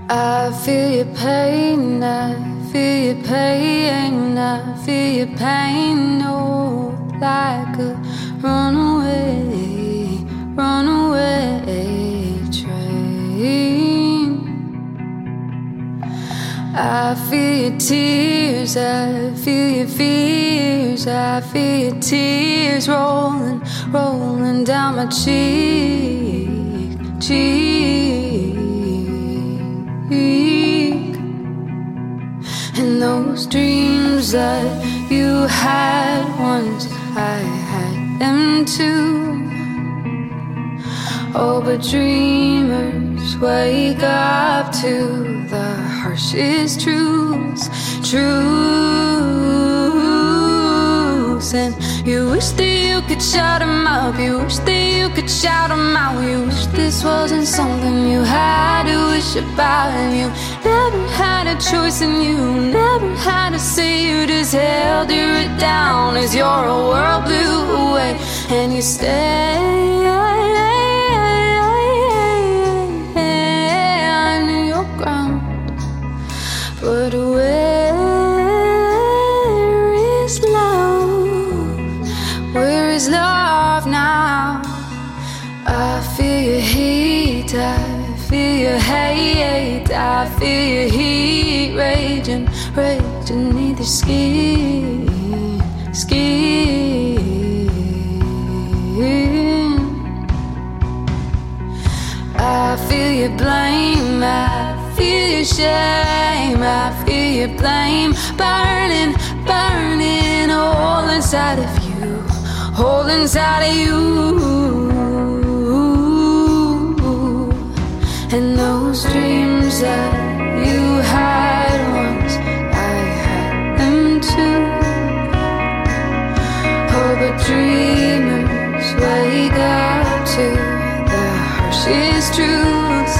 I feel your pain, I feel your pain, I feel your pain, oh, like a runaway, runaway train. I feel your tears, I feel your fears, I feel your tears rolling, rolling down my cheek. And those dreams that you had once, I had them too. Oh, but dreamers wake up to the harshest truths. And you wish that you could shut them up, you wish that you could shout them out, you wish this wasn't something you had to wish about. And you never had a choice, and you never had to say, you just held it down as your world blew away. And you stay on your ground, but where is love? Where is love now? I feel your heat, I feel your hate, I feel your heat raging, raging neath your skin, skin. I feel your blame, I feel your shame, I feel your blame burning, burning all inside of you, all inside of you. And those dreams that you had once, I had them too. Oh, but dreamers wake up to the harshest truths.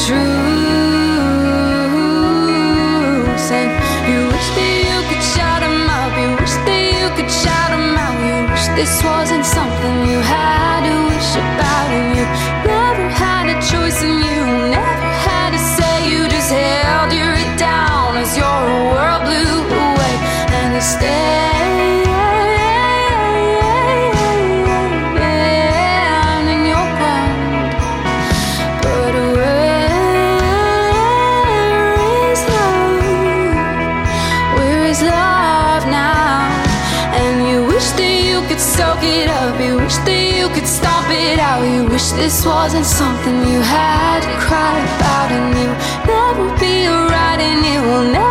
And you wish that you could shout them up, you wish that you could shout them out, you wish this wasn't something you had to wish about. And you never had a choice, and you never had to say, you just held it down as your world blew away. And you stayed in your ground, but where is love now? And you wish that you could soak it up, you wish that you could stomp it out, you wish this wasn't something you had to cry about. And you'll never be alright, and it will never